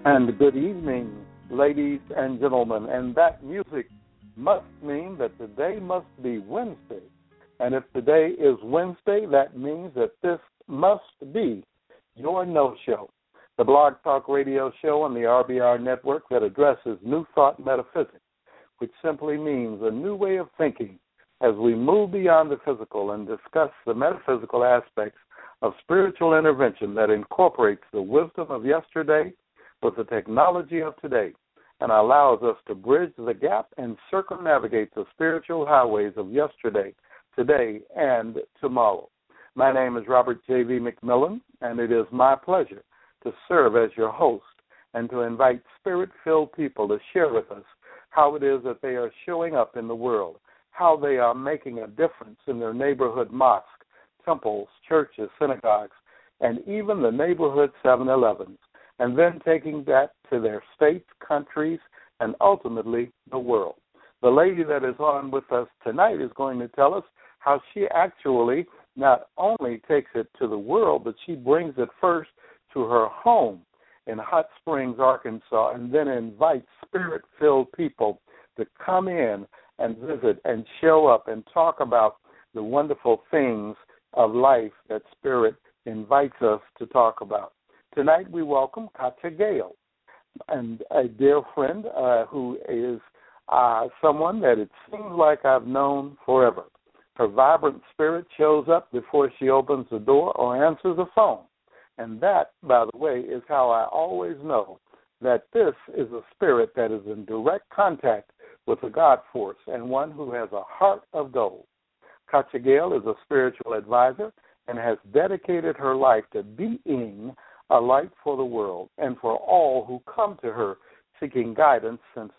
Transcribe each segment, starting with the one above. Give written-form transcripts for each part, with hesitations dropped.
And good evening, ladies and gentlemen. And that music must mean that today must be Wednesday. And if today is Wednesday, that means that this must be your no-show, the Blog Talk Radio show on the RBR network that addresses New Thought Metaphysics, which simply means a new way of thinking as we move beyond the physical and discuss the metaphysical aspects of spiritual intervention that incorporates the wisdom of yesterday with the technology of today and allows us to bridge the gap and circumnavigate the spiritual highways of yesterday, today, and tomorrow. My name is Robert J.V. McMillan, and it is my pleasure to serve as your host and to invite spirit-filled people to share with us how it is that they are showing up in the world, how they are making a difference in their neighborhood mosques, temples, churches, synagogues, and even the neighborhood 7-Elevens, and then taking that to their states, countries, and ultimately the world. The lady that is on with us tonight is going to tell us how she actually not only takes it to the world, but she brings it first to her home in Hot Springs, Arkansas, and then invites spirit-filled people to come in and visit and show up and talk about the wonderful things of life that Spirit invites us to talk about. Tonight we welcome Katya Gale, and a dear friend who is someone that it seems like I've known forever. Her vibrant spirit shows up before she opens the door or answers the phone. And that, by the way, is how I always know that this is a spirit that is in direct contact with the God force and one who has a heart of gold. Katya Gale is a spiritual advisor and has dedicated her life to being a light for the world and for all who come to her seeking guidance since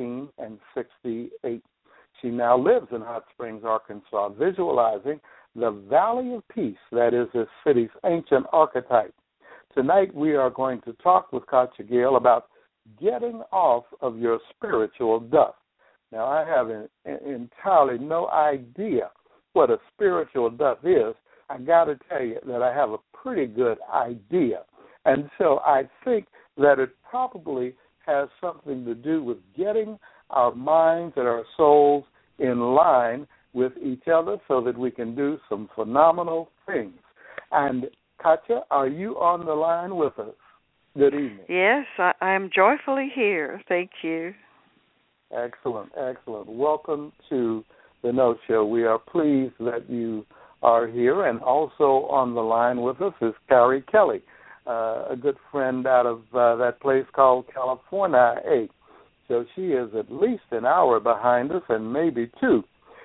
1968. She now lives in Hot Springs, Arkansas, visualizing the Valley of Peace that is this city's ancient archetype. Tonight we are going to talk with Katya Gale about getting off of your spiritual dust. Now, I have entirely no idea what a spiritual dust is. I got to tell you that I have a pretty good idea. And so I think that it probably has something to do with getting our minds and our souls in line with each other so that we can do some phenomenal things. And, Katya, are you on the line with us? Good evening. Yes, I am joyfully here. Thank you. Excellent, excellent. Welcome to the No Show. We are pleased that you are here. And also on the line with us is Carrie Kelly, a good friend out of that place called California 8. So she is at least an hour behind us and maybe two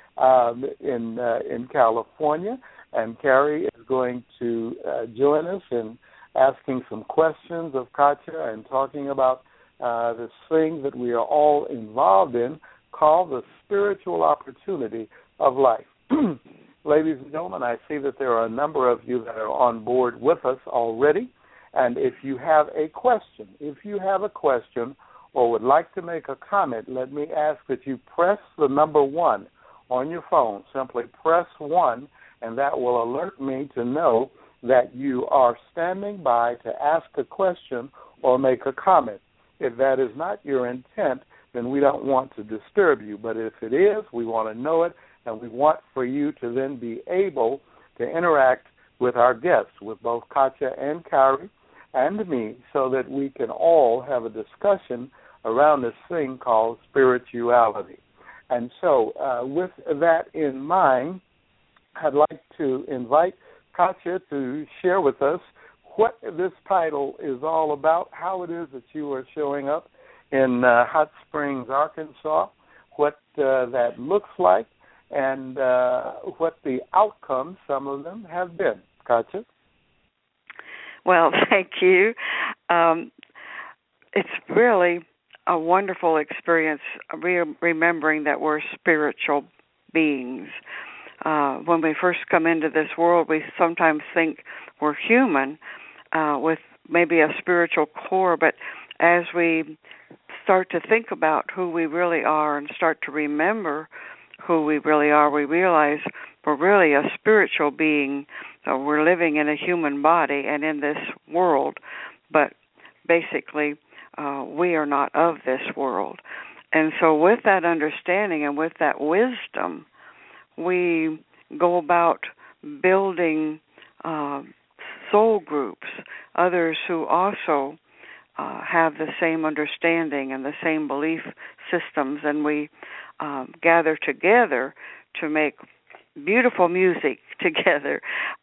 in California. And Carrie is going to join us in asking some questions of Katya and talking about this thing that we are all involved in called the spiritual opportunity of life. Ladies and gentlemen, I see that there are a number of you that are on board with us already. And if you have a question, or would like to make a comment, let me ask that you press the number 1 on your phone. Simply press 1, and that will alert me to know that you are standing by to ask a question or make a comment. If that is not your intent, then we don't want to disturb you. But if it is, we want to know it, and we want for you to then be able to interact with our guests, with both Katya and Carrie and me, so that we can all have a discussion around this thing called spirituality. And so with that in mind, I'd like to invite Katya to share with us what this title is all about, how it is that you are showing up in Hot Springs, Arkansas, what that looks like, and what the outcomes, some of them, have been. Katya? Well, thank you. It's really a wonderful experience remembering that we're spiritual beings. When we first come into this world, we sometimes think we're human with maybe a spiritual core, but as we start to think about who we really are and start to remember who we really are, we realize we're really a spiritual being. We're living in a human body and in this world, but basically we are not of this world. And so with that understanding and with that wisdom, we go about building soul groups, others who also have the same understanding and the same belief systems, and we gather together to make beautiful music together.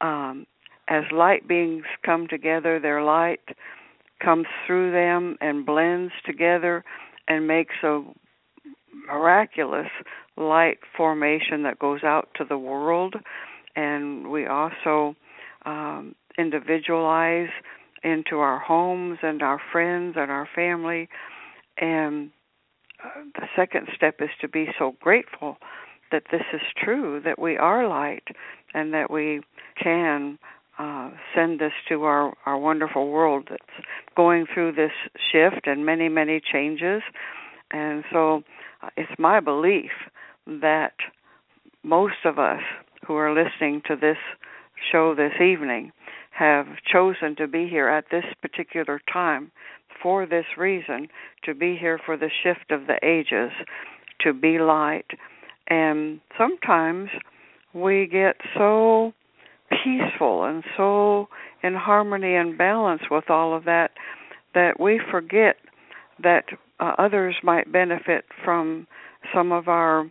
As light beings come together, their light comes through them and blends together and makes a miraculous light formation that goes out to the world. And we also individualize into our homes and our friends and our family. And the second step is to be so grateful that this is true, that we are light, and that we can send this to our wonderful world that's going through this shift and many, many changes. And so it's my belief that most of us who are listening to this show this evening have chosen to be here at this particular time for this reason, to be here for the shift of the ages, to be light. And sometimes we get so peaceful and so in harmony and balance with all of that that we forget that others might benefit from some of our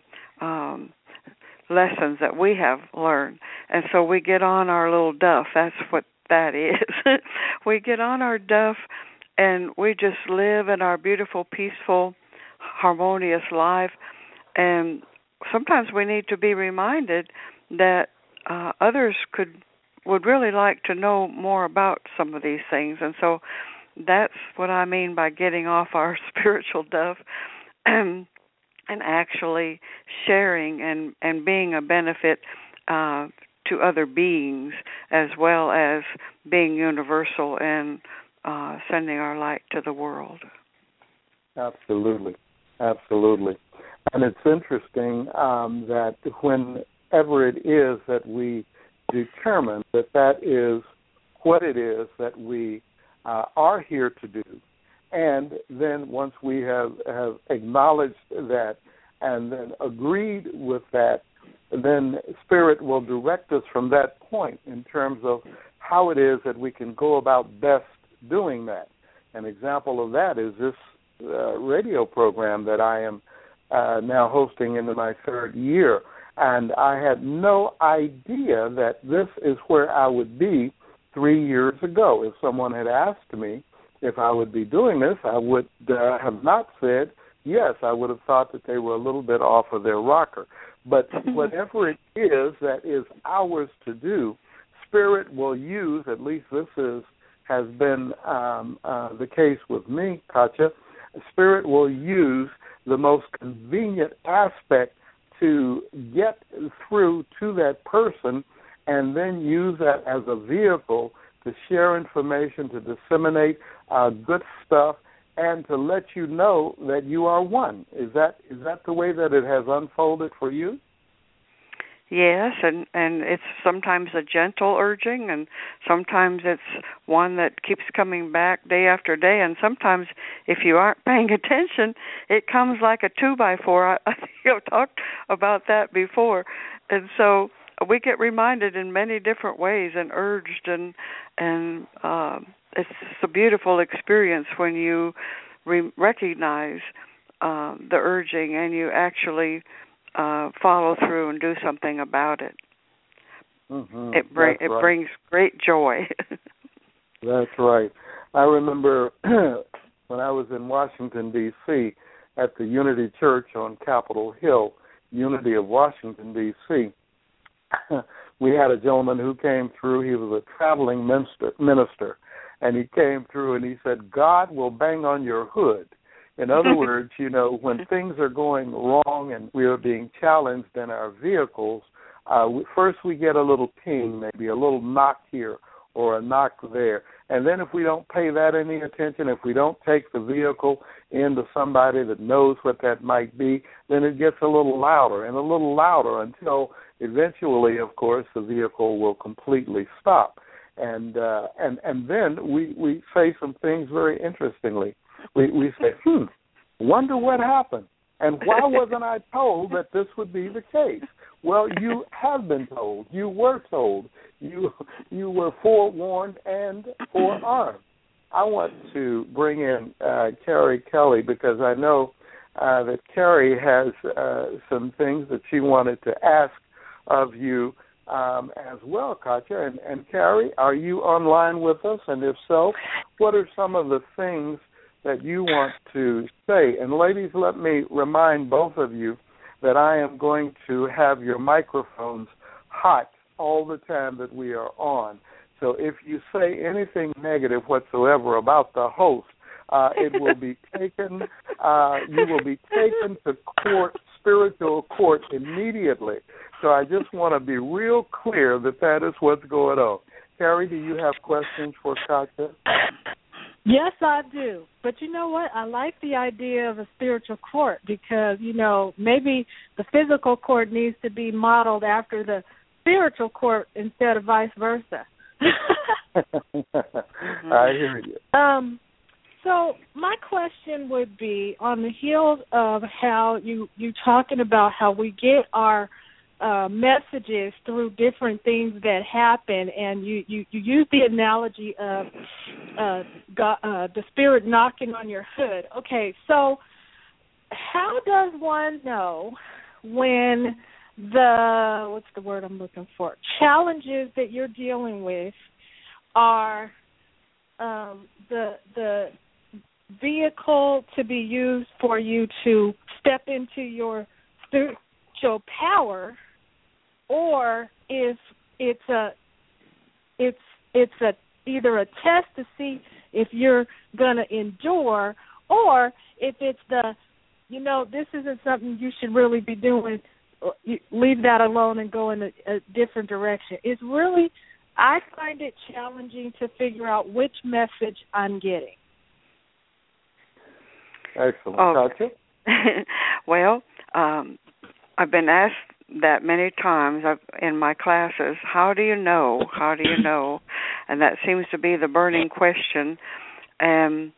lessons that we have learned. And so we get on our little duff. That's what that is. We get on our duff and we just live in our beautiful, peaceful, harmonious life. And sometimes we need to be reminded that others would really like to know more about some of these things. And so that's what I mean by getting off our spiritual duff and actually sharing and being a benefit to other beings, as well as being universal and sending our light to the world. Absolutely. Absolutely. And it's interesting that whenever it is that we determine that is what it is that we are here to do, and then once we have acknowledged that and then agreed with that, then Spirit will direct us from that point in terms of how it is that we can go about best doing that. An example of that is this radio program that I am now hosting into my third year. And I had no idea that this is where I would be 3 years ago. If someone had asked me if I would be doing this, I would have not said yes. I would have thought that they were a little bit off of their rocker. But whatever it is that is ours to do, Spirit will use, at least this has been the case with me, Katja, Spirit will use the most convenient aspect to get through to that person and then use that as a vehicle to share information, to disseminate good stuff, and to let you know that you are one. Is that the way that it has unfolded for you? Yes, and it's sometimes a gentle urging, and sometimes it's one that keeps coming back day after day, and sometimes if you aren't paying attention, it comes like a 2x4. I think I've talked about that before. And so we get reminded in many different ways and urged, and it's a beautiful experience when you recognize the urging and you actually follow through and do something about it. Mm-hmm. It brings great joy. That's right. I remember when I was in Washington, D.C., at the Unity Church on Capitol Hill, Unity of Washington, D.C., we had a gentleman who came through. He was a traveling minister, and he came through and he said, God will bang on your hood. In other words, when things are going wrong and we are being challenged in our vehicles, first we get a little ping, maybe a little knock here or a knock there. And then if we don't pay that any attention, if we don't take the vehicle into somebody that knows what that might be, then it gets a little louder and a little louder until eventually, of course, the vehicle will completely stop. And then we say some things very interestingly. we say, wonder what happened. And why wasn't I told that this would be the case? Well, you have been told. You were told. You were forewarned and forearmed. I want to bring in Carrie Kelly because I know that Carrie has some things that she wanted to ask of you as well, Katya. And Carrie, are you online with us? And if so, what are some of the things that you want to say? And ladies, let me remind both of you that I am going to have your microphones hot all the time that we are on. So if you say anything negative whatsoever about the host, it will be taken. You will be taken to court, spiritual court, immediately. So I just want to be real clear that is what's going on. Carrie, do you have questions for Katya? Yes, I do. But you know what? I like the idea of a spiritual court because, maybe the physical court needs to be modeled after the spiritual court instead of vice versa. I hear you. So my question would be on the heels of how you talking about how we get our messages through different things that happen, and you use the analogy of the spirit knocking on your hood. Okay, so how does one know when what's the word I'm looking for? Challenges that you're dealing with are the vehicle to be used for you to step into your spiritual power, or if it's either a test to see if you're going to endure, or if it's this isn't something you should really be doing, leave that alone and go in a different direction. It's really, I find it challenging to figure out which message I'm getting. Excellent. Okay. Well, I've been asked that many times in my classes, how do you know? How do you know? And that seems to be the burning question. And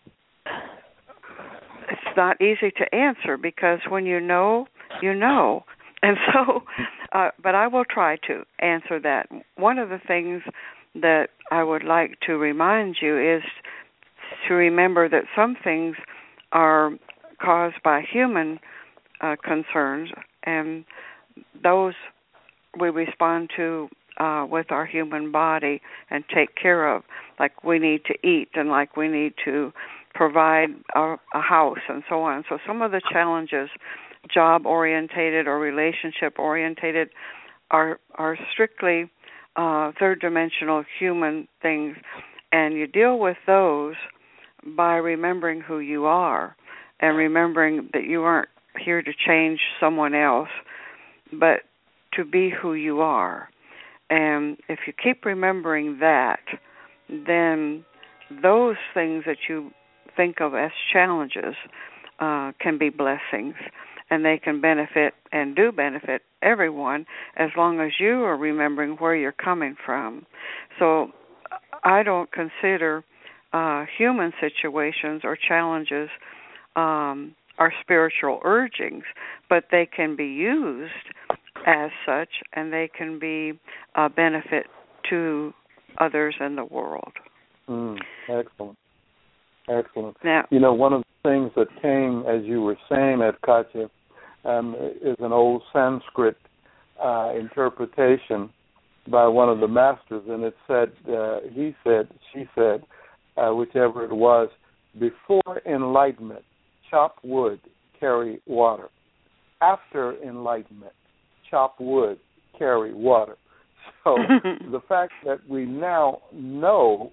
it's not easy to answer because when you know, you know. And so, but I will try to answer that. One of the things that I would like to remind you is to remember that some things are caused by human concerns, and those we respond to with our human body and take care of, like we need to eat and like we need to provide a house and so on. So some of the challenges, job-orientated or relationship-orientated, are strictly third-dimensional human things, and you deal with those by remembering who you are and remembering that you aren't here to change someone else, but to be who you are. And if you keep remembering that, then those things that you think of as challenges can be blessings, and they can benefit and do benefit everyone as long as you are remembering where you're coming from. So I don't consider human situations or challenges are spiritual urgings, but they can be used as such, and they can be a benefit to others in the world. Excellent. Excellent. Now, one of the things that came, as you were saying, Katya, is an old Sanskrit interpretation by one of the masters, and it said, she said, whichever it was, before enlightenment, chop wood, carry water. After enlightenment, chop wood, carry water. So the fact that we now know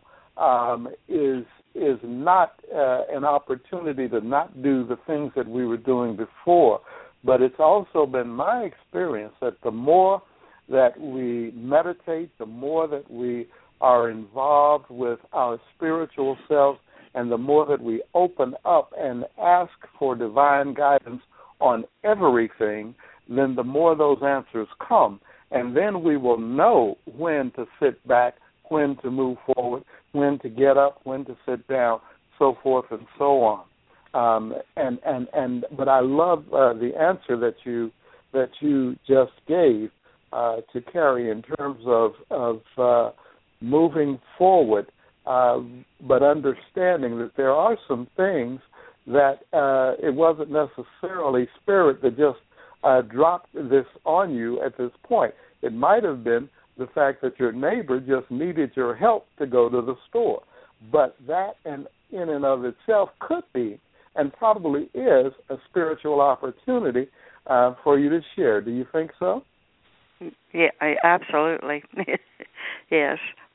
is not an opportunity to not do the things that we were doing before, but it's also been my experience that the more that we meditate, the more that we are involved with our spiritual self, and the more that we open up and ask for divine guidance on everything, then the more those answers come. And then we will know when to sit back, when to move forward, when to get up, when to sit down, so forth and so on. But I love the answer that you just gave to Carrie in terms of moving forward, but understanding that there are some things that it wasn't necessarily Spirit that just dropped this on you at this point. It might have been the fact that your neighbor just needed your help to go to the store. But that in and of itself could be and probably is a spiritual opportunity for you to share. Do you think so? Yeah, absolutely. Yes.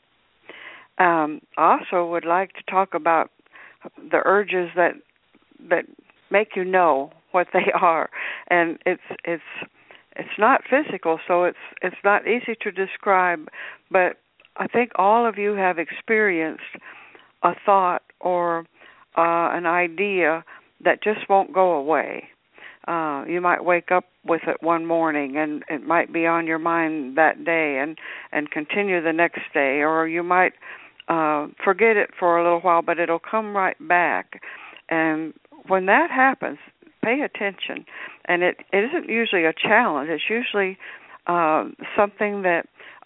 Also would like to talk about the urges that make you know what they are, and it's not physical, so it's not easy to describe, but I think all of you have experienced a thought or an idea that just won't go away. You might wake up with it one morning, and it might be on your mind that day and continue the next day, or you might forget it for a little while, but it'll come right back. And when that happens, pay attention. And it isn't usually a challenge. It's usually something that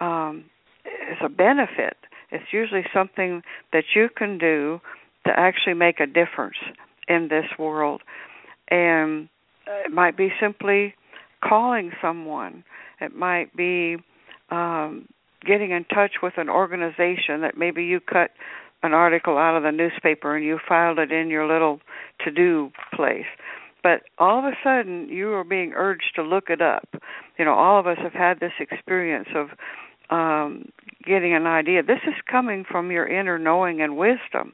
is a benefit. It's usually something that you can do to actually make a difference in this world. And it might be simply calling someone. It might be getting in touch with an organization that maybe you cut an article out of the newspaper and you filed it in your little to-do place. But all of a sudden, you are being urged to look it up. You know, all of us have had this experience of getting an idea. This is coming from your inner knowing and wisdom.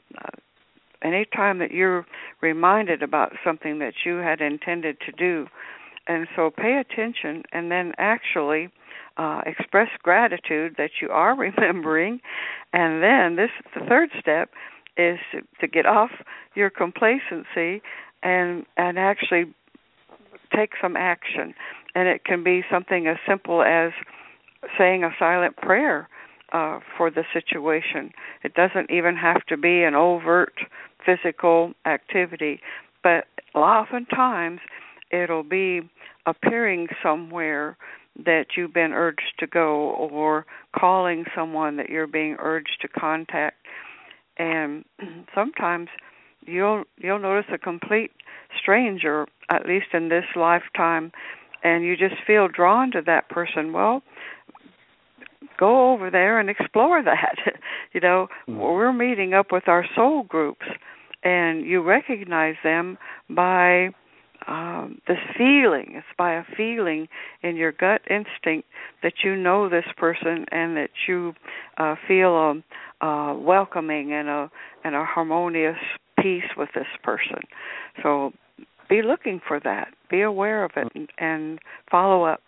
Anytime that you're reminded about something that you had intended to do. And so pay attention and then actually express gratitude that you are remembering. And then the third step is to get off your complacency and actually take some action. And it can be something as simple as saying a silent prayer for the situation. It doesn't even have to be an overt physical activity, but oftentimes it'll be appearing somewhere that you've been urged to go, or calling someone that you're being urged to contact. And sometimes you'll notice a complete stranger, at least in this lifetime, and you just feel drawn to that person. Well, go over there and explore that. You know, we're meeting up with our soul groups, and you recognize them by this feeling. It's by a feeling in your gut instinct that you know this person and that you feel welcoming and a harmonious peace with this person. So be looking for that. Be aware of it and follow up.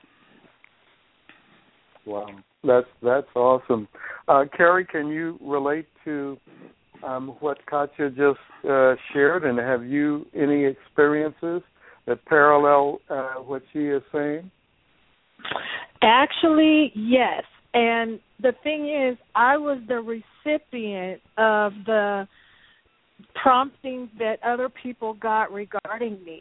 Wow, that's awesome. Carrie, can you relate to what Katya just shared, and have you any experiences that parallel what she is saying? Actually, yes. And the thing is, I was the recipient of the promptings that other people got regarding me.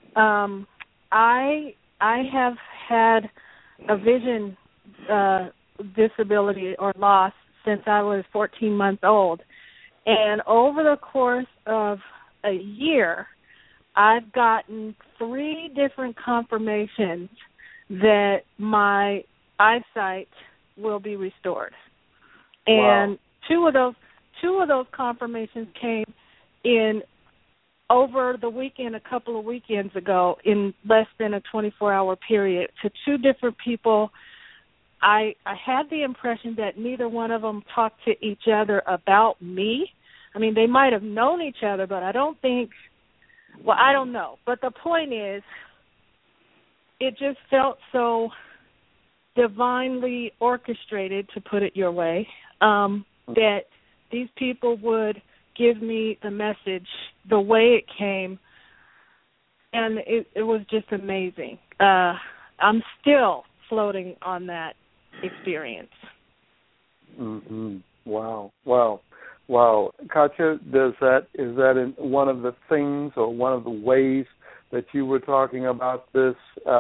I have had a vision disability or loss since I was 14 months old. And over the course of a year, I've gotten 3 different confirmations that my eyesight will be restored. And wow. two of those confirmations came in over the weekend, a couple of weekends ago, in less than a 24-hour period, to 2 different people. I had the impression that neither one of them talked to each other about me. I mean, they might have known each other, but I don't think, well, I don't know. But the point is, it just felt so divinely orchestrated, to put it your way, that these people would give me the message the way it came, and it was just amazing. I'm still floating on that experience. Mm-hmm. Wow. Wow. Katya, is that in one of the things or one of the ways that you were talking about this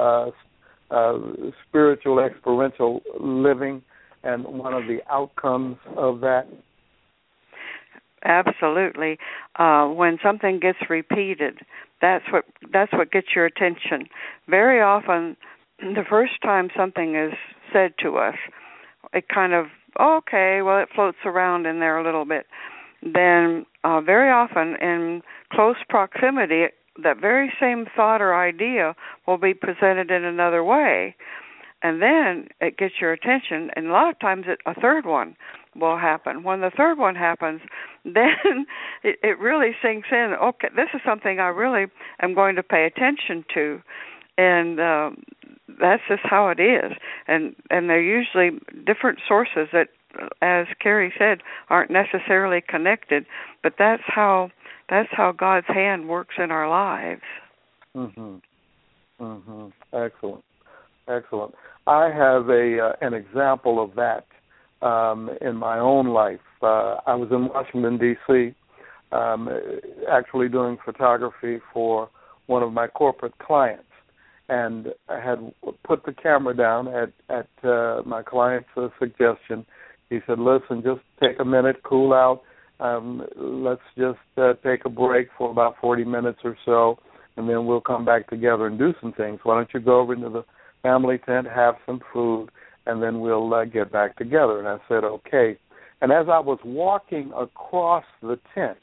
spiritual experiential living and one of the outcomes of that? Absolutely. When something gets repeated, that's what gets your attention. Very often, the first time something is said to us, it kind of, okay, well, it floats around in there a little bit. Then very often in close proximity, that very same thought or idea will be presented in another way. And then it gets your attention, and a lot of times a third one will happen. When the third one happens, then it really sinks in, okay, this is something I really am going to pay attention to. And that's just how it is. And they're usually different sources that, as Carrie said, aren't necessarily connected, but that's how God's hand works in our lives. Mhm. Mhm. Excellent. Excellent. I have an example of that in my own life. I was in Washington, D.C., actually doing photography for one of my corporate clients, and I had put the camera down at my client's suggestion. He said, listen, just take a minute, cool out. Let's just take a break for about 40 minutes or so, and then we'll come back together and do some things. Why don't you go over into the family tent, have some food, and then we'll get back together. And I said, okay. And as I was walking across the tent,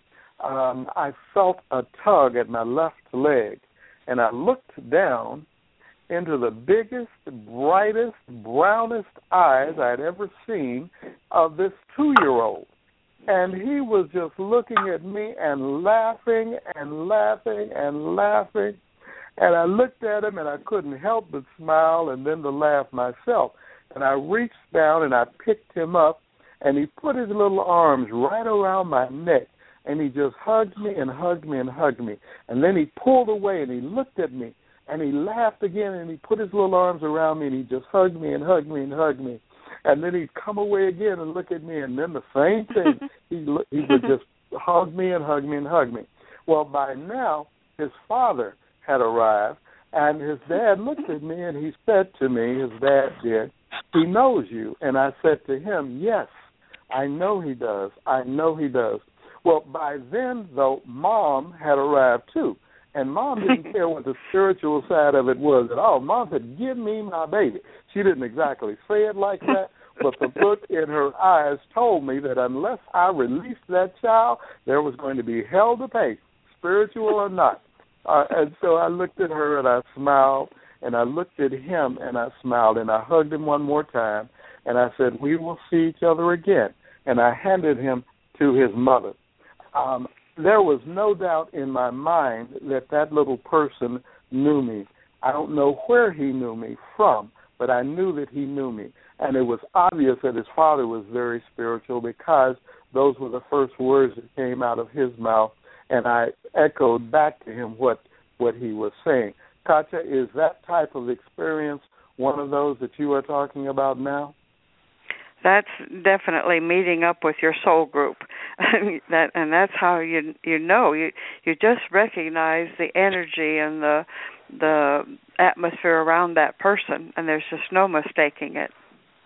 I felt a tug at my left leg, and I looked down into the biggest, brightest, brownest eyes I'd ever seen of this 2-year-old. And he was just looking at me and laughing and laughing and laughing. And I looked at him, and I couldn't help but smile and then to laugh myself. And I reached down, and I picked him up, and he put his little arms right around my neck, and he just hugged me and hugged me and hugged me. And then he pulled away, and he looked at me, and he laughed again, and he put his little arms around me, and he just hugged me and hugged me and hugged me. And then he'd come away again and look at me, and then the same thing. He would just hug me and hug me and hug me. Well, by now, his father had arrived, and his dad looked at me, and he said to me, his dad did, he knows you. And I said to him, yes, I know he does. I know he does. Well, by then, though, Mom had arrived, too. And Mom didn't care what the spiritual side of it was at all. Mom said, give me my baby. She didn't exactly say it like that, but the look in her eyes told me that unless I released that child, there was going to be hell to pay, spiritual or not. And so I looked at her and I smiled, and I looked at him and I smiled, and I hugged him one more time, and I said, we will see each other again. And I handed him to his mother. There was no doubt in my mind that little person knew me. I don't know where he knew me from, but I knew that he knew me. And it was obvious that his father was very spiritual because those were the first words that came out of his mouth, and I echoed back to him what he was saying. Katya, is that type of experience one of those that you are talking about now? That's definitely meeting up with your soul group. That's how you know. You just recognize the energy and the atmosphere around that person, and there's just no mistaking it.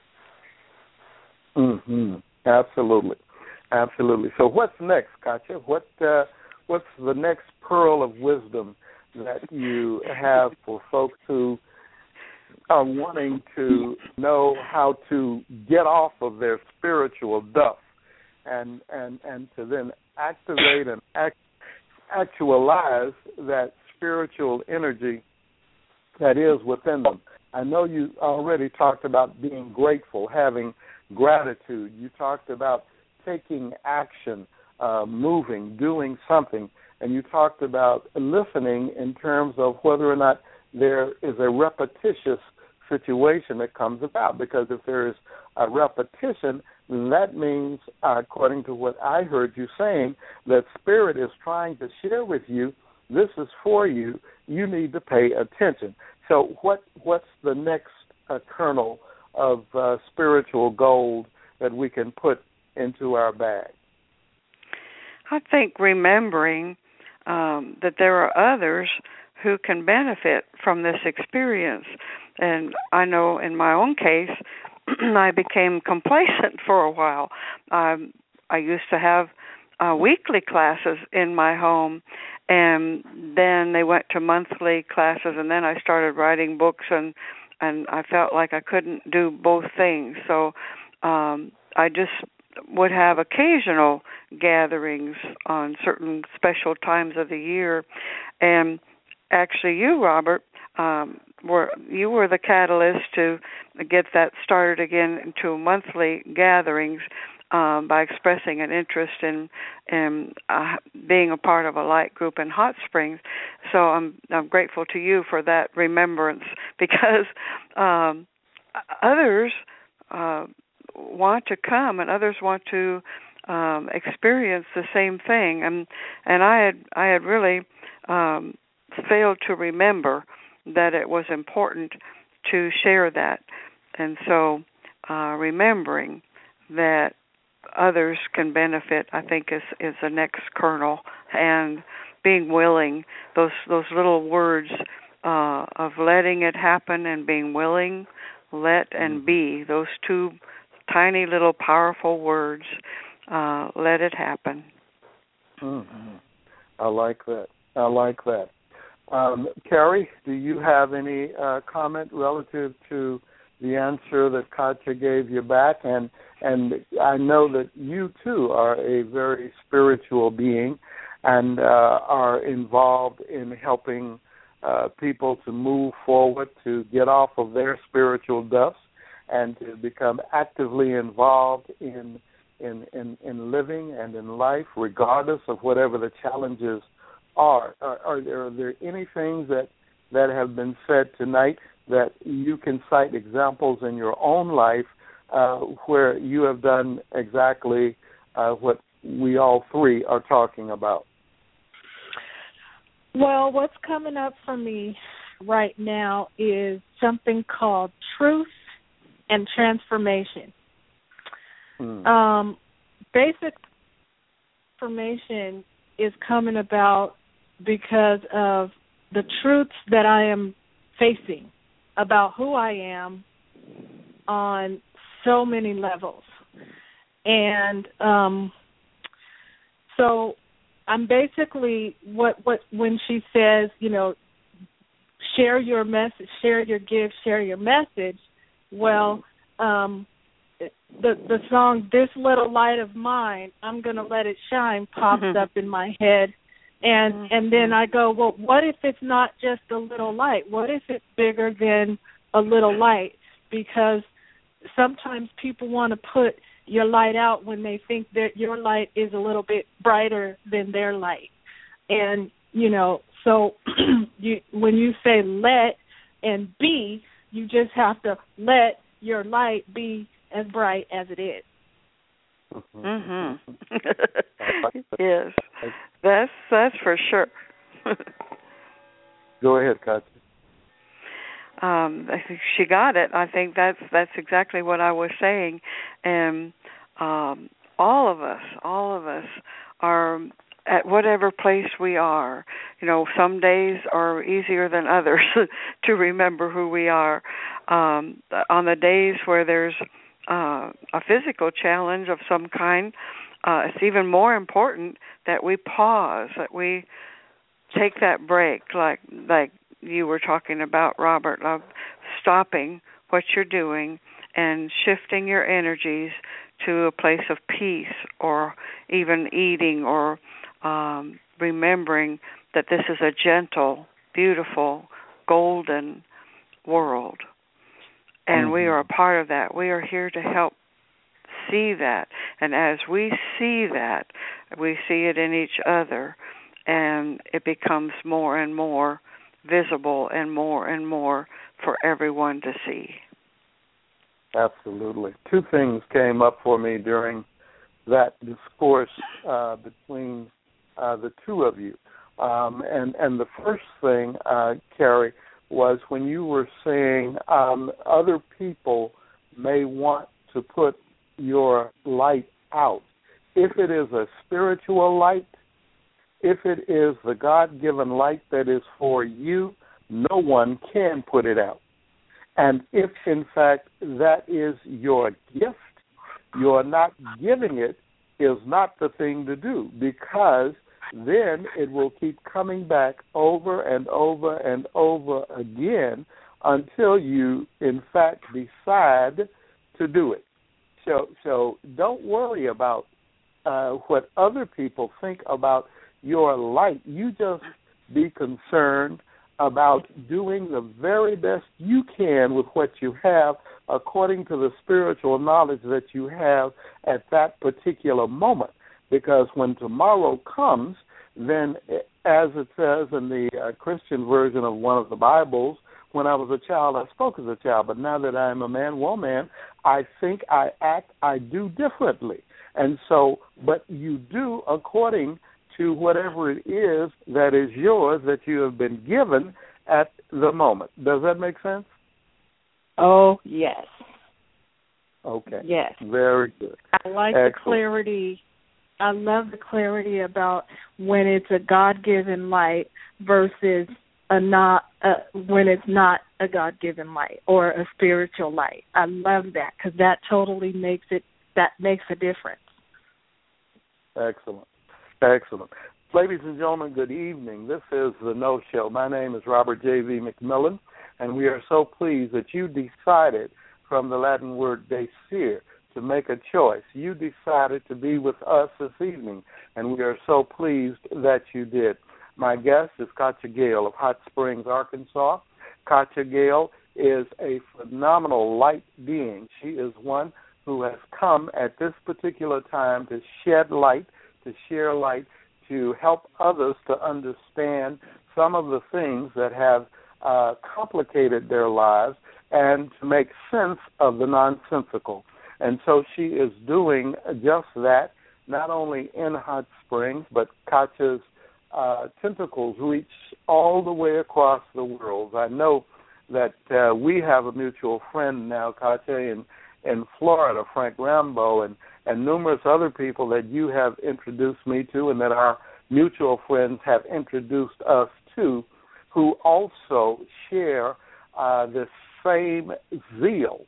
Mhm. Absolutely. Absolutely. So what's next, Katya? What's the next pearl of wisdom that you have for folks who are wanting to know how to get off of their spiritual duff and to then activate and actualize that spiritual energy that is within them? I know you already talked about being grateful, having gratitude. You talked about taking action, moving, doing something, and you talked about listening in terms of whether or not there is a repetitious situation that comes about, because if there is a repetition, then that means, according to what I heard you saying, that Spirit is trying to share with you, this is for you, you need to pay attention. So what's the next kernel of spiritual gold that we can put into our bag? I think remembering that there are others who can benefit from this experience. And I know in my own case, I became complacent for a while. I used to have weekly classes in my home, and then they went to monthly classes, and then I started writing books, and I felt like I couldn't do both things. So I just would have occasional gatherings on certain special times of the year. And actually you, Robert, you were the catalyst to get that started again into monthly gatherings by expressing an interest in being a part of a light group in Hot Springs. So I'm grateful to you for that remembrance, because others want to come and others want to experience the same thing, and I had really failed to remember that it was important to share that. And so remembering that others can benefit, I think, is the next kernel, and being willing, those little words of letting it happen and being willing, let and be, those two tiny little powerful words, let it happen. Mm-hmm. I like that. Carrie, do you have any comment relative to the answer that Katya gave you back? And I know that you, too, are a very spiritual being and are involved in helping people to move forward, to get off of their spiritual duffs and to become actively involved in living and in life, regardless of whatever the challenges are. Are there any things that have been said tonight that you can cite examples in your own life where you have done exactly what we all three are talking about? Well, what's coming up for me right now is something called truth and transformation. Basic information is coming about because of the truths that I am facing about who I am on so many levels. And so I'm basically when she says, share your message, share your gift, share your message. Well, the song "This Little Light of Mine," I'm gonna let it shine, pops up in my head, and then I go, well, what if it's not just a little light? What if it's bigger than a little light? Because sometimes people want to put your light out when they think that your light is a little bit brighter than their light. And, so when you say let and be, you just have to let your light be as bright as it is. Yes, that's for sure. Go ahead, Katya. I think she got it. I think that's exactly what I was saying, and all of us are at whatever place we are. Some days are easier than others to remember who we are. On the days where there's a physical challenge of some kind, it's even more important that we pause, that we take that break, like you were talking about, Robert, of stopping what you're doing and shifting your energies to a place of peace, or even eating, or remembering that this is a gentle, beautiful, golden world. And we are a part of that. We are here to help see that. And as we see that, we see it in each other, and it becomes more and more visible and more for everyone to see. Absolutely. Two things came up for me during that discourse between the two of you. And the first thing, Carrie, was when you were saying other people may want to put your light out. if it is a spiritual light, if it is the God-given light that is for you, no one can put it out. And if, in fact, that is your gift, your not giving it is not the thing to do, because then it will keep coming back over and over and over again until you, in fact, decide to do it. So don't worry about what other people think about your light. You just be concerned about doing the very best you can with what you have according to the spiritual knowledge that you have at that particular moment. Because when tomorrow comes, then, as it says in the Christian version of one of the Bibles, when I was a child, I spoke as a child, but now that I am a man, woman, I think, I act, I do differently. And so, but you do according to whatever it is that is yours that you have been given at the moment. Does that make sense? Oh, yes. Okay. Yes. Very good. I like Excellent. the clarity. I love the clarity about when it's a God-given light versus when it's not a God-given light or a spiritual light. I love that because that totally makes a difference. Excellent. Excellent. Ladies and gentlemen, good evening. This is The No Show. My name is Robert J.V. McMillan, and we are so pleased that you decided from the Latin word desir to make a choice. You decided to be with us this evening, and we are so pleased that you did. My guest is Katja Gale of Hot Springs, Arkansas. Katja Gale is a phenomenal light being. She is one who has come at this particular time to shed light, to share light, to help others to understand some of the things that have complicated their lives and to make sense of the nonsensical. And so she is doing just that, not only in Hot Springs, but Katja's tentacles reach all the way across the world. I know that we have a mutual friend now, Katja, in Florida, Frank Rambo, and numerous other people that you have introduced me to and that our mutual friends have introduced us to, who also share the same zeal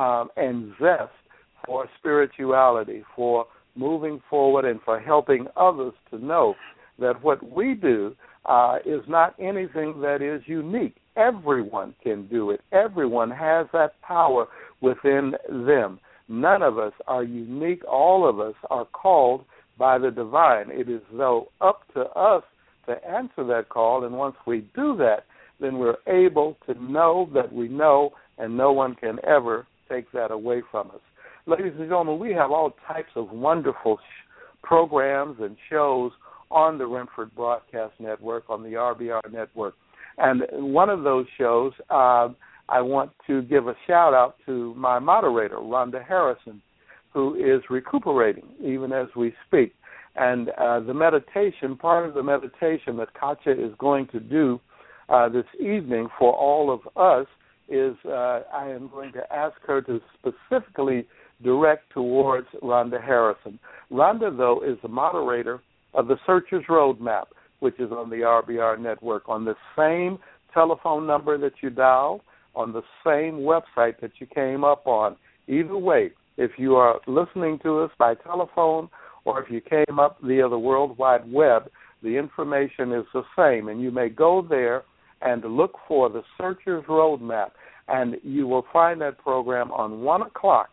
and zest for spirituality, for moving forward and for helping others to know that what we do is not anything that is unique. Everyone can do it. Everyone has that power within them. None of us are unique. All of us are called by the divine. It is, though, up to us to answer that call, and once we do that, then we're able to know that we know, and no one can ever take that away from us. Ladies and gentlemen, we have all types of wonderful programs and shows on the Renford Broadcast Network, on the RBR Network. And one of those shows, I want to give a shout-out to my moderator, Rhonda Harrison, who is recuperating even as we speak. And the meditation, part of the meditation that Katja is going to do this evening for all of us is I am going to ask her to specifically direct towards Rhonda Harrison. Rhonda, though, is the moderator of the Searcher's Roadmap, which is on the RBR Network, on the same telephone number that you dialed, on the same website that you came up on. Either way, if you are listening to us by telephone or if you came up via the World Wide Web, the information is the same, and you may go there and look for the Searcher's Roadmap, and you will find that program on 1 o'clock,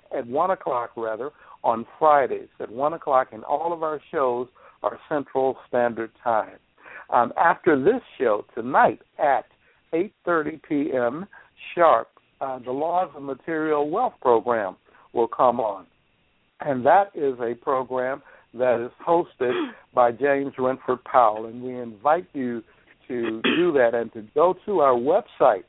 on Fridays at 1 o'clock, and all of our shows are Central Standard Time. After this show tonight at 8:30 p.m. sharp, the Laws of Material Wealth program will come on. And that is a program that is hosted by James Renford Powell. And we invite you to do that and to go to our website,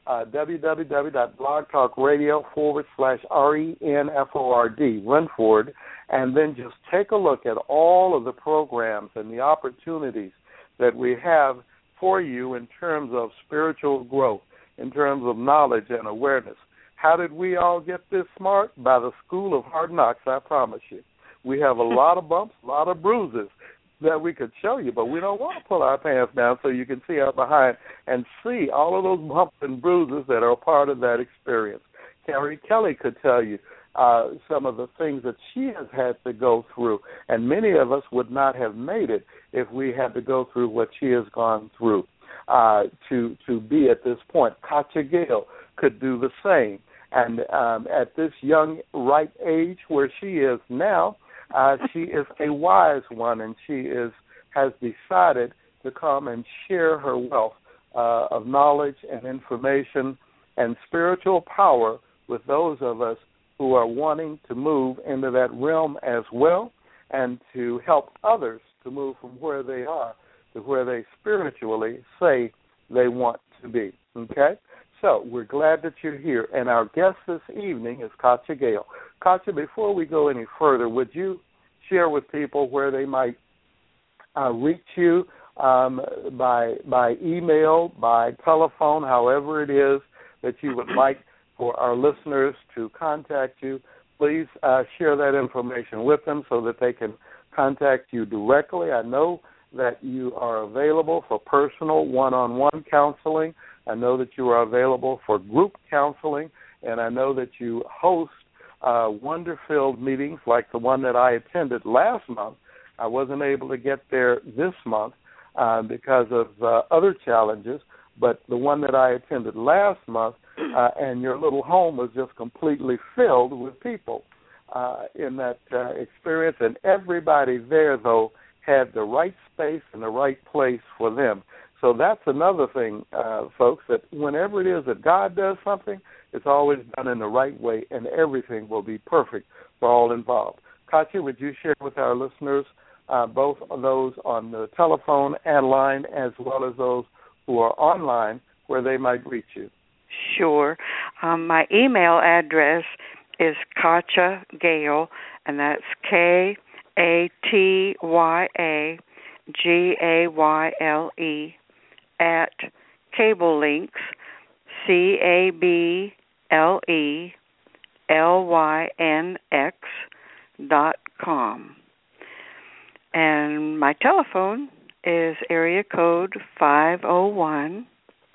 www.blogtalkradio.com/RENFORD, Renford, and then just take a look at all of the programs and the opportunities that we have for you in terms of spiritual growth, in terms of knowledge and awareness. How did we all get this smart? By the School of Hard Knocks, I promise you. We have a lot of bumps, a lot of bruises that we could show you, but we don't want to pull our pants down so you can see out behind and see all of those bumps and bruises that are part of that experience. Carrie Kelly could tell you some of the things that she has had to go through, and many of us would not have made it if we had to go through what she has gone through to be at this point. Katya Gale could do the same. And at this young, right age where she is now, she is a wise one, and she has decided to come and share her wealth of knowledge and information and spiritual power with those of us who are wanting to move into that realm as well, and to help others to move from where they are to where they spiritually say they want to be. Okay? So we're glad that you're here. And our guest this evening is Katya Gale. Katya, before we go any further, would you share with people where they might reach you by email, by telephone, however it is that you would like for our listeners to contact you? Please share that information with them so that they can contact you directly. I know that you are available for personal one-on-one counseling. I know that you are available for group counseling, and I know that you host wonder-filled meetings like the one that I attended last month. I wasn't able to get there this month because of other challenges, but the one that I attended last month, and your little home was just completely filled with people in that experience, and everybody there, though, had the right space and the right place for them. So that's another thing, folks, that whenever it is that God does something, it's always done in the right way, and everything will be perfect for all involved. Katya, would you share with our listeners, both of those on the telephone and line, as well as those who are online, where they might reach you? Sure. My email address is Katya Gale, and that's KATYAGAYLE at CableLynx, CableLynx.com. And my telephone is area code 501-262-4042.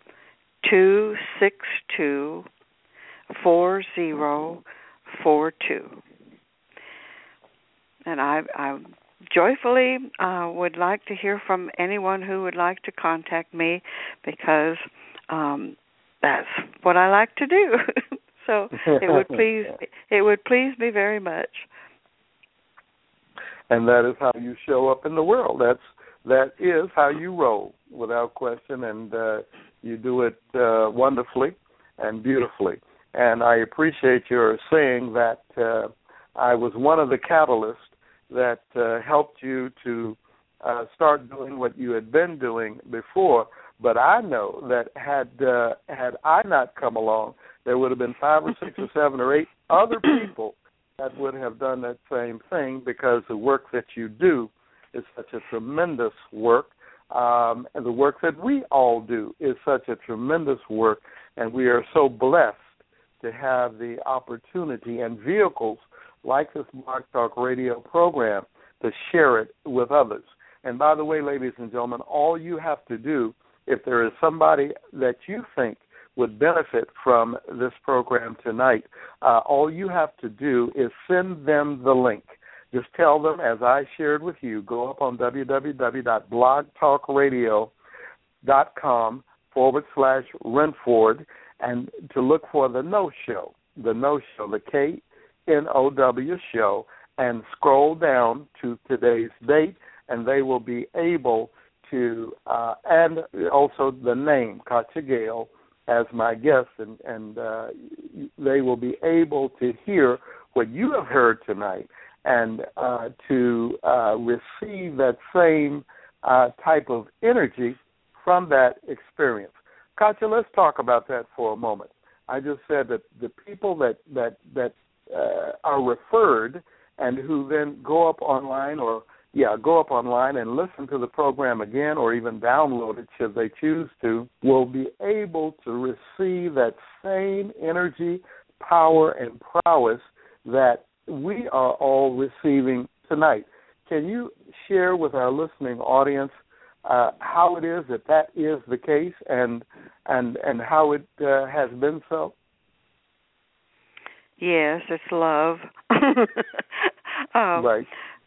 And I joyfully would like to hear from anyone who would like to contact me, because that's what I like to do. So it would please me very much. And that is how you show up in the world. That is how you roll, without question, and you do it wonderfully and beautifully. And I appreciate your saying that I was one of the catalysts that helped you to start doing what you had been doing before. But I know that had I not come along, there would have been 5 or 6 or 7 or 8 other people that would have done that same thing, because the work that you do is such a tremendous work. And the work that we all do is such a tremendous work, and we are so blessed to have the opportunity and vehicles like this Blog Talk Radio program to share it with others. And by the way, ladies and gentlemen, all you have to do, if there is somebody that you think would benefit from this program tonight, all you have to do is send them the link. Just tell them, as I shared with you, go up on www.blogtalkradio.com/Renford and to look for the No Show, the KNOW show, and scroll down to today's date, and they will be able to, and also the name, Katya Gale, as my guest, and they will be able to hear what you have heard tonight, and to receive that same type of energy from that experience. Katya, let's talk about that for a moment. I just said that the people that are referred and who then go up online and listen to the program again, or even download it should they choose to, will be able to receive that same energy, power, and prowess that we are all receiving tonight. Can you share with our listening audience how it is that is the case, and how it has been so? Yes, it's love. Right.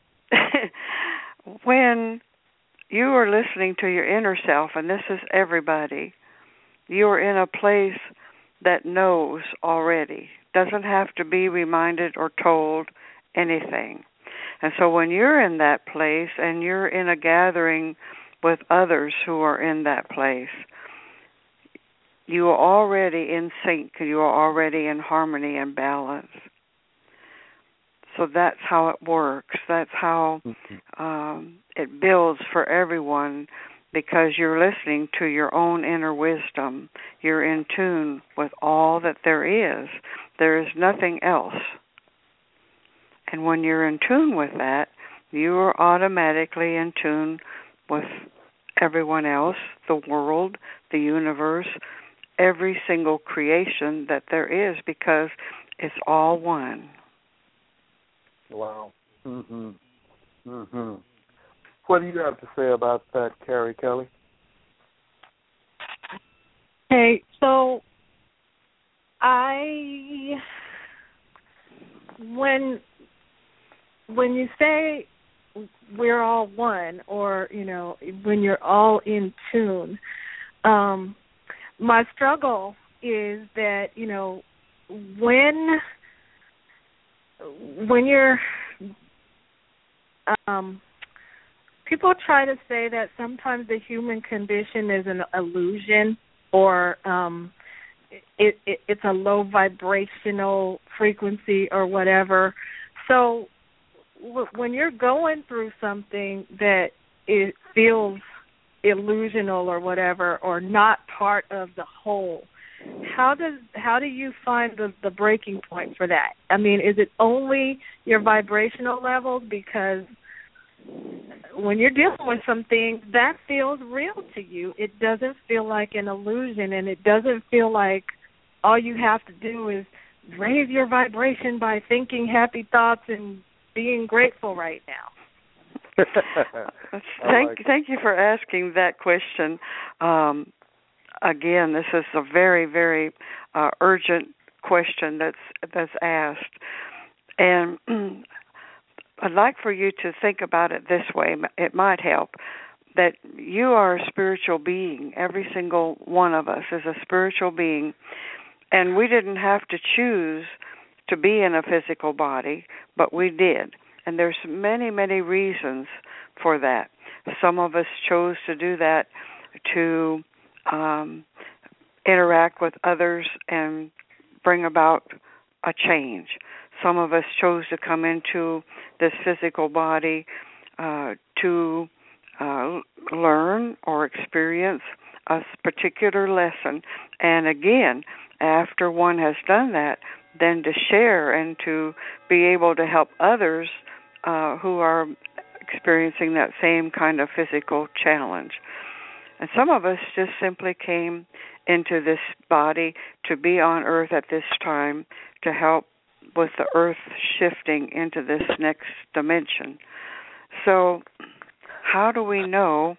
When you are listening to your inner self, and this is everybody, you are in a place that knows already, doesn't have to be reminded or told anything. And so when you're in that place and you're in a gathering with others who are in that place, you are already in sync, you are already in harmony and balance. So that's how it works. That's how it builds for everyone, because you're listening to your own inner wisdom. You're in tune with all that there is. There is nothing else. And when you're in tune with that, you are automatically in tune with everyone else, the world, the universe, every single creation that there is, because it's all one. Wow. Mhm. Mhm. What do you have to say about that, Carrie Kelly? Okay, so when you say we're all one, or when you're all in tune, my struggle is that when you're people try to say that sometimes the human condition is an illusion, or it's a low vibrational frequency or whatever. So when you're going through something that it feels illusional or whatever, or not part of the whole, how do you find the breaking point for that? I mean, is it only your vibrational levels? Because when you're dealing with something that feels real to you, it doesn't feel like an illusion, and it doesn't feel like all you have to do is raise your vibration by thinking happy thoughts and being grateful right now. Thank you for asking that question. Again, this is a very, very urgent question that's asked, and I'd like for you to think about it this way. It might help that you are a spiritual being. Every single one of us is a spiritual being, and we didn't have to choose to be in a physical body, but we did. And there's many, many reasons for that. Some of us chose to do that to interact with others and bring about a change. Some of us chose to come into this physical body to learn or experience a particular lesson. And again, after one has done that, then to share and to be able to help others who are experiencing that same kind of physical challenge. And some of us just simply came into this body to be on earth at this time to help with the earth shifting into this next dimension. So how do we know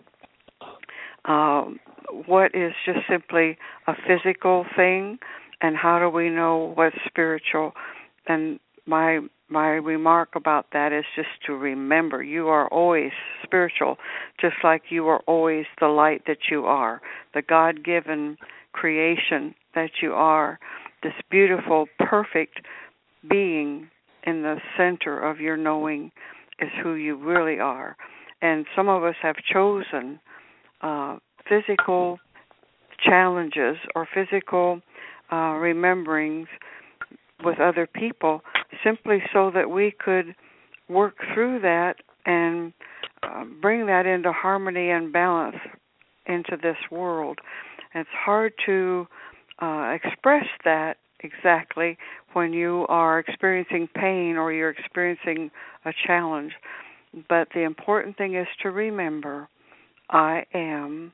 what is just simply a physical thing, and how do we know what's spiritual? And my remark about that is just to remember you are always spiritual, just like you are always the light that you are, the God-given creation that you are, this beautiful, perfect being in the center of your knowing is who you really are. And some of us have chosen physical challenges or physical rememberings with other people simply so that we could work through that and bring that into harmony and balance into this world. And it's hard to express that exactly when you are experiencing pain or you're experiencing a challenge. But the important thing is to remember, I am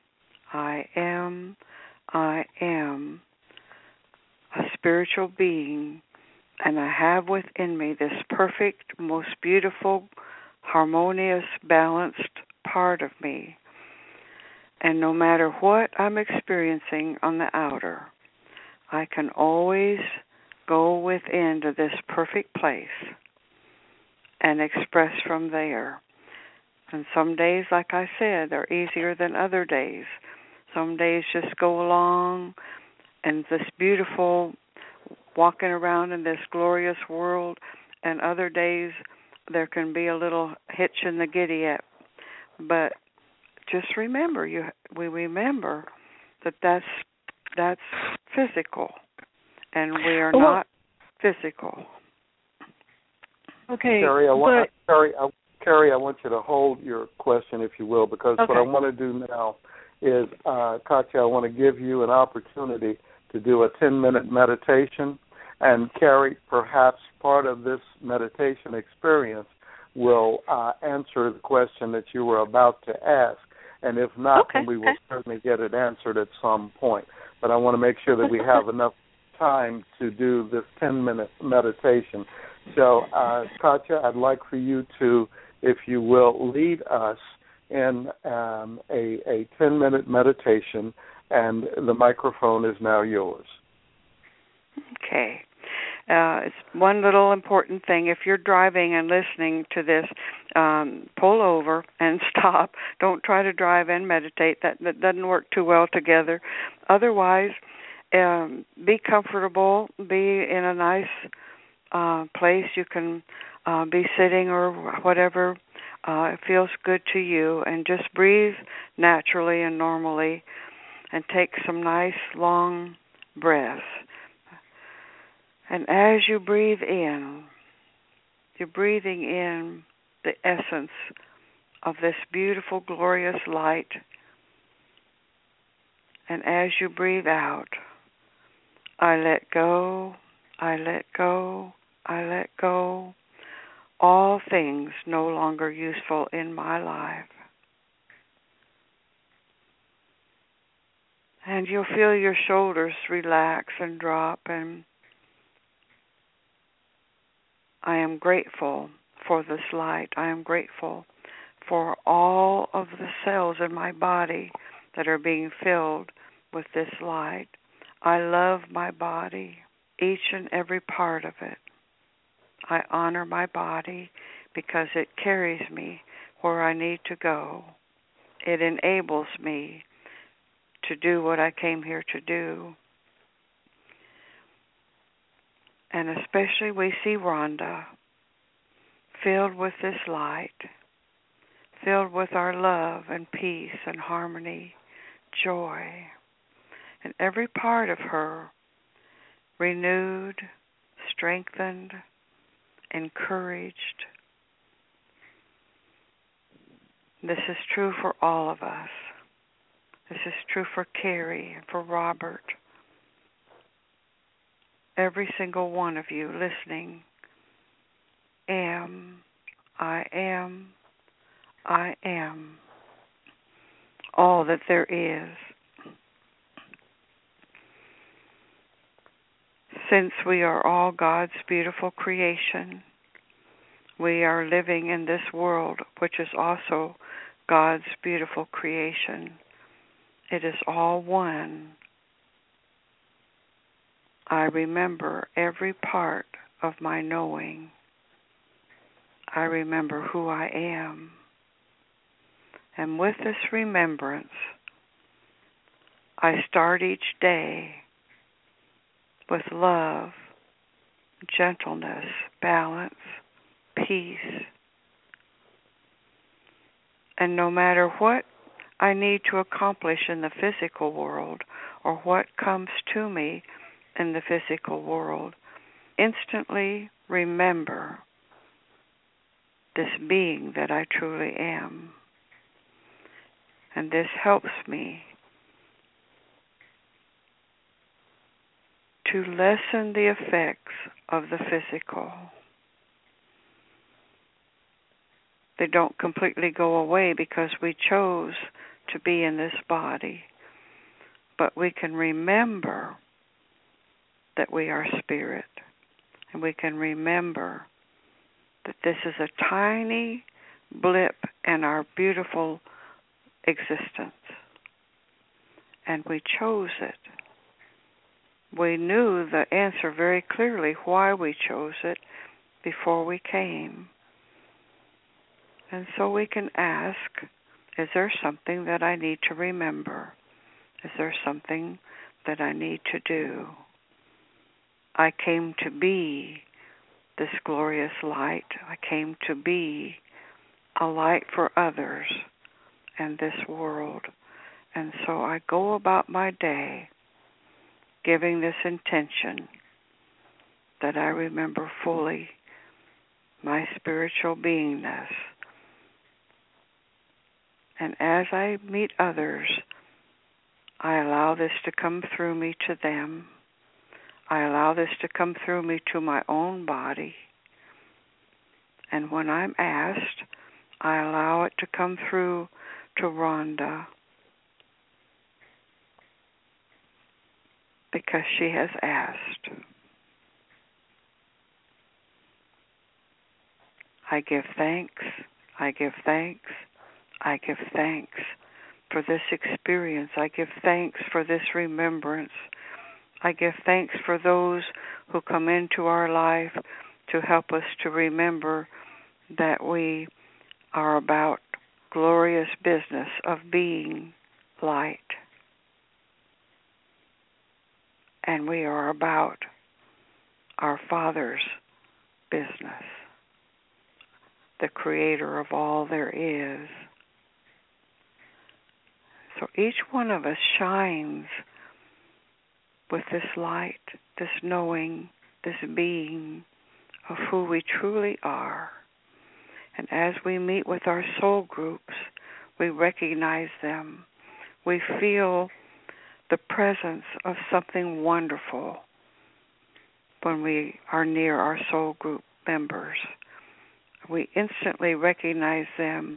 a spiritual being, and I have within me this perfect, most beautiful, harmonious, balanced part of me. And no matter what I'm experiencing on the outer, I can always go within to this perfect place and express from there. And some days, like I said, are easier than other days. Some days just go along and this beautiful walking around in this glorious world, and other days there can be a little hitch in the giddy up. But just remember, we remember that's physical, and we are not physical. Okay, Carrie, I want you to hold your question, if you will, because what I want to do now is, Katya, I want to give you an opportunity to do a 10-minute meditation, and Carrie, perhaps part of this meditation experience will answer the question that you were about to ask, and if not, then we will certainly get it answered at some point. But I want to make sure that we have enough time to do this 10-minute meditation. So, Katya, I'd like for you to, if you will, lead us in a 10-minute meditation, and the microphone is now yours. Okay. It's one little important thing. If you're driving and listening to this, pull over and stop. Don't try to drive and meditate. That doesn't work too well together. Otherwise, be comfortable. Be in a nice place. You can be sitting or whatever feels good to you, and just breathe naturally and normally, and take some nice long breaths. And as you breathe in, you're breathing in the essence of this beautiful, glorious light. And as you breathe out, I let go, I let go, I let go. All things no longer useful in my life. And you'll feel your shoulders relax and drop, and I am grateful for this light. I am grateful for all of the cells in my body that are being filled with this light. I love my body, each and every part of it. I honor my body because it carries me where I need to go. It enables me to do what I came here to do. And especially we see Rhonda filled with this light, filled with our love and peace and harmony, joy, and every part of her renewed, strengthened, encouraged. This is true for all of us. This is true for Carrie and for Robert. Every single one of you listening, I am all that there is. Since we are all God's beautiful creation, we are living in this world, which is also God's beautiful creation. It is all one. I remember every part of my knowing. I remember who I am. And with this remembrance, I start each day with love, gentleness, balance, peace. And no matter what I need to accomplish in the physical world or what comes to me in the physical world, instantly remember this being that I truly am. And this helps me to lessen the effects of the physical. They don't completely go away because we chose to be in this body, but we can remember that we are spirit, and we can remember that this is a tiny blip in our beautiful existence. And we chose it. We knew the answer very clearly why we chose it before we came. And so we can ask, is there something that I need to remember? Is there something that I need to do? I came to be this glorious light. I came to be a light for others in this world. And so I go about my day giving this intention that I remember fully my spiritual beingness. And as I meet others, I allow this to come through me to them. I allow this to come through me to my own body. And when I'm asked, I allow it to come through to Rhonda because she has asked. I give thanks, I give thanks, I give thanks for this experience. I give thanks for this remembrance. I give thanks for those who come into our life to help us to remember that we are about glorious business of being light. And we are about our Father's business, the Creator of all there is. So each one of us shines with this light, this knowing, this being of who we truly are. And as we meet with our soul groups, we recognize them. We feel the presence of something wonderful when we are near our soul group members. We instantly recognize them,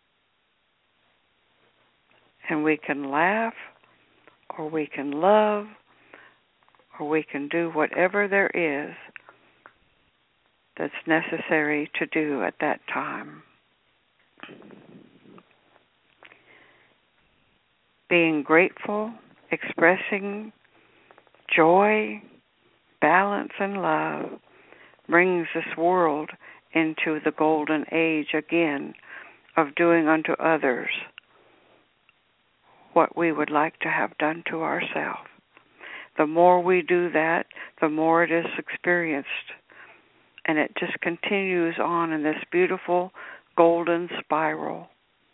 and we can laugh, or we can love, or we can do whatever there is that's necessary to do at that time. Being grateful, expressing joy, balance, and love brings this world into the golden age again of doing unto others what we would like to have done to ourselves. The more we do that, the more it is experienced. And it just continues on in this beautiful golden spiral.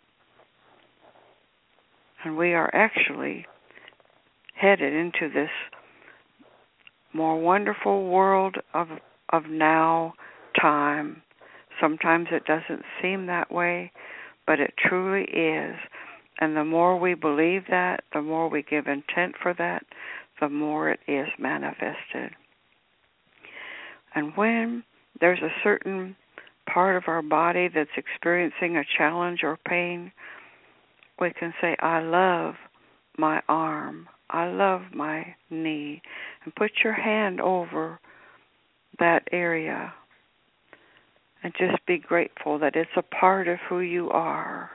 And we are actually headed into this more wonderful world of now time. Sometimes it doesn't seem that way, but it truly is. And the more we believe that, the more we give intent for that, the more it is manifested. And when there's a certain part of our body that's experiencing a challenge or pain, we can say, I love my arm, I love my knee, and put your hand over that area and just be grateful that it's a part of who you are.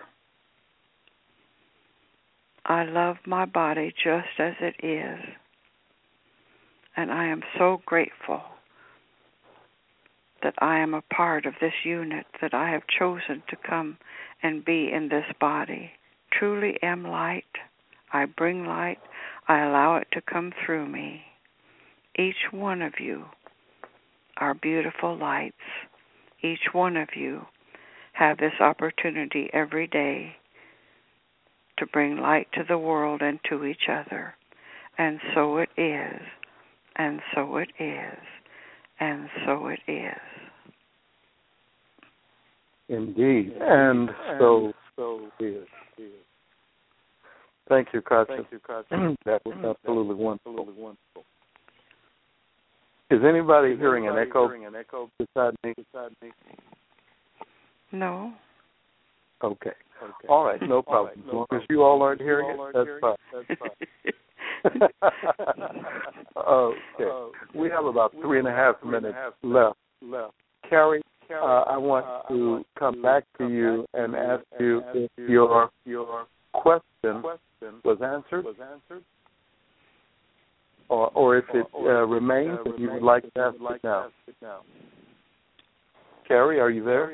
I love my body just as it is, and I am so grateful that I am a part of this unit, that I have chosen to come and be in this body. Truly am light. I bring light. I allow it to come through me. Each one of you are beautiful lights. Each one of you have this opportunity every day to bring light to the world and to each other. And so it is, and so it is, and so it is. Indeed, and so it is. Thank you, Katja. That was absolutely wonderful. Is anybody hearing an echo beside me? No. Okay. All right, no problem. As long as you all aren't hearing it, that's fine. Okay. We have about 3.5 minutes left. Carrie, I want to come back to you and ask you if your question was answered, or if it remains and you would like to ask it now. Carrie, are you there?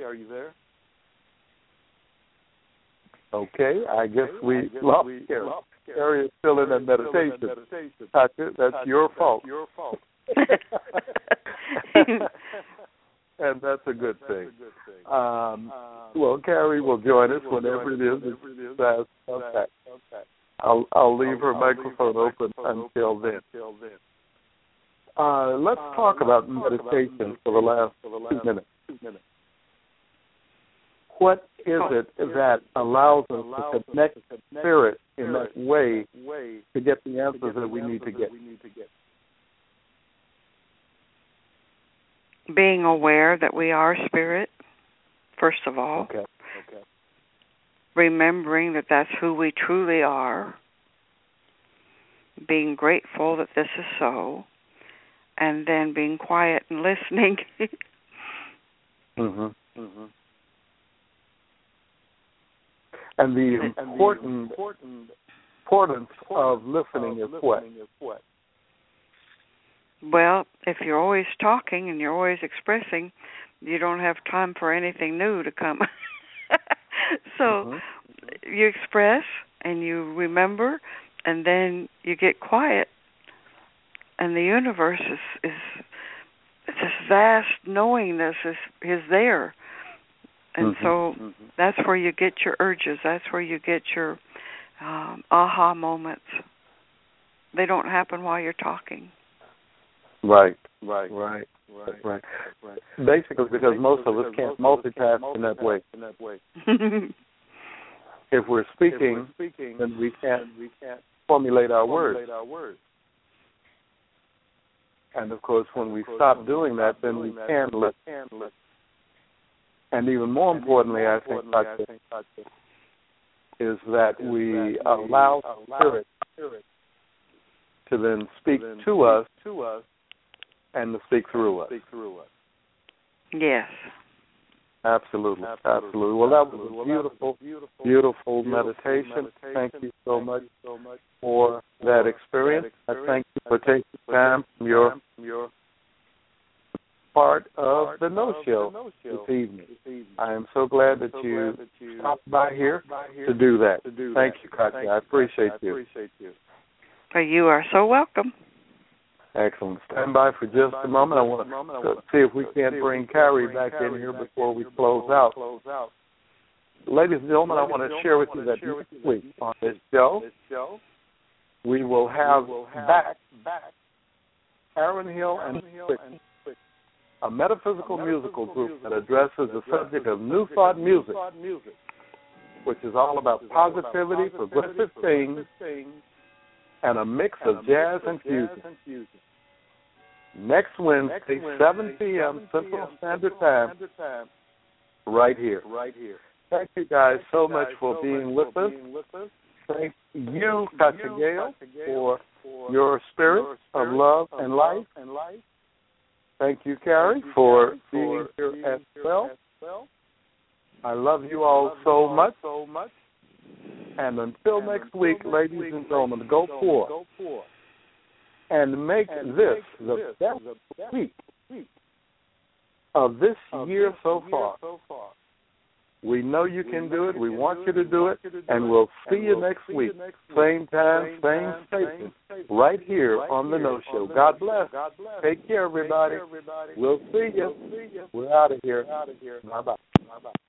Okay, I guess we lost Carrie. Carrie is still in that meditation. That's your fault. And that's a good thing. Well, Carrie will join us whenever it is. Okay. I'll leave her microphone open until then. Let's talk about meditation for the last 2 minutes. What is it that allows us to connect spirit in that way to get the answers that we need to get? Being aware that we are spirit, first of all. Okay. Remembering that that's who we truly are. Being grateful that this is so. And then being quiet and listening. And the importance of listening is what? Well, if you're always talking and you're always expressing, you don't have time for anything new to come. So you express and you remember, and then you get quiet, and the universe is this vast knowingness is there. And so that's where you get your urges. That's where you get your aha moments. They don't happen while you're talking. Right. Basically, because most of us can't multitask in that way. If we're speaking, then we can't formulate our words. And of course, when we stop doing that, then we can listen. And even more importantly, I think, is that we allow spirit to then speak to us and to speak through us. Yes. Absolutely. Well, that was a beautiful meditation. Thank you so much for that experience. I thank you for taking time from your part of the No-Show this evening. I am so glad that you stopped by here to do that. Thank you, Katya. I appreciate you. You are so welcome. Excellent. Stand by for just a moment. I want to see if we can't bring Carrie back in here before we close out. Ladies and gentlemen, I want to share with you that next week on this show, we will have back Aaron Hill and Quick, a metaphysical musical group that addresses the subject of New Thought music, which is all about positivity, progressive things, and a mix of jazz and fusion. Next Wednesday, 7 p.m. Central Standard Time, right here. Thank you guys so much for being with us. Thank you, Katya Gale, for your spirit of love and life. Thank you, Carrie, for being here as well. I love you all so much. And until next week, ladies and gentlemen, go forth and make this the best week of this year so far. We know you can do it. We want you to do it. And we'll see you next week. Same time, same station, right here on the No-Show. God bless. Take care, everybody. We'll see you. We're out of here. Bye-bye.